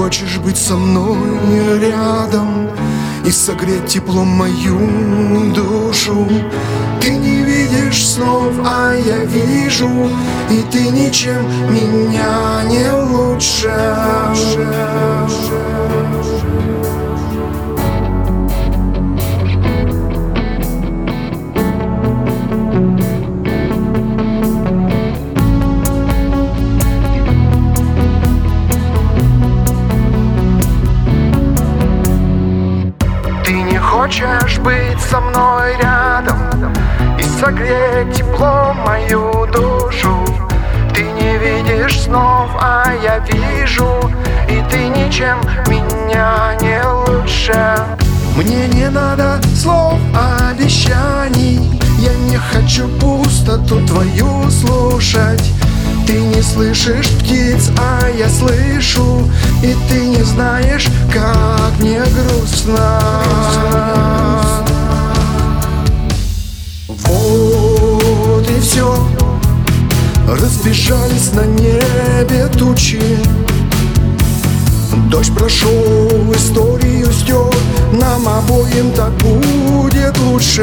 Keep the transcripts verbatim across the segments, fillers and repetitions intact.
хочешь быть со мной рядом и согреть теплом мою душу. Ты не видишь снов, а я вижу, и ты ничем меня не лучше. Хочешь быть со мной рядом и согреть теплом мою душу. Ты не видишь снов, а я вижу, и ты ничем меня не лучше. Мне не надо слов, обещаний, я не хочу пустоту твою слушать. Ты не слышишь птиц, а я слышу, и ты не знаешь, как мне грустно. Вот и все, разбежались на небе тучи. Дождь прошел, историю стер, нам обоим так будет лучше.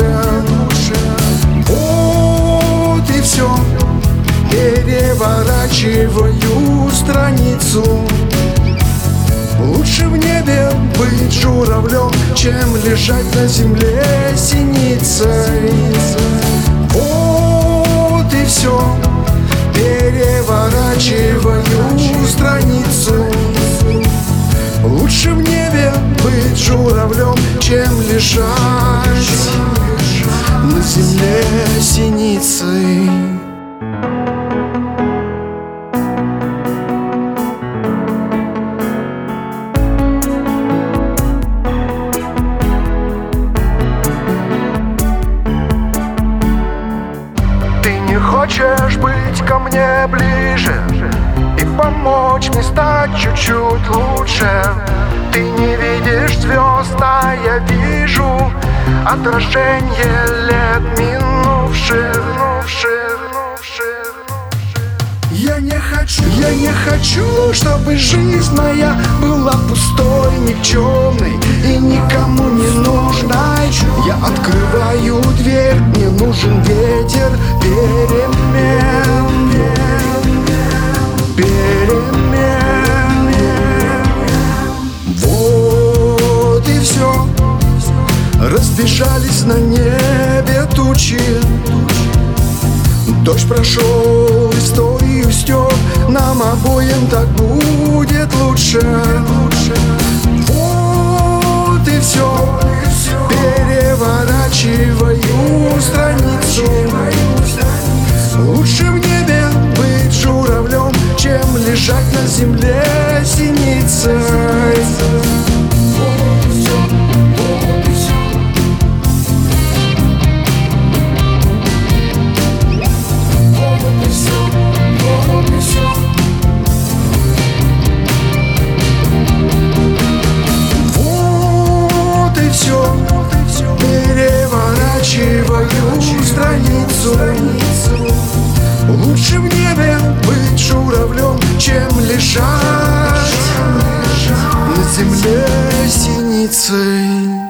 Вот и все, переворачиваю страницу. Лучше в небе быть журавлем, чем лежать на земле синицей. Вот и все, переворачиваю страницу. Лучше в небе быть журавлем, чем лежать на земле синицей. Хочешь быть ко мне ближе и помочь мне стать чуть-чуть лучше. Ты не видишь звезд, а я вижу отражение лет минувших. Я не хочу, я не хочу, чтобы жизнь моя была пустой, никчемной и никому не нужной. Я открываю дверь, мне нужен ветер перемен, перемен. Вот и все, разбежались на небе тучи. Дождь прошел, историю стер, нам обоим так будет лучше. Вот и все, переворачиваю страницу. Лучше в небе быть журавлем, чем лежать на земле синицей. Переворачиваю страницу. Лучше в небе быть журавлем, чем лежать на земле синицей.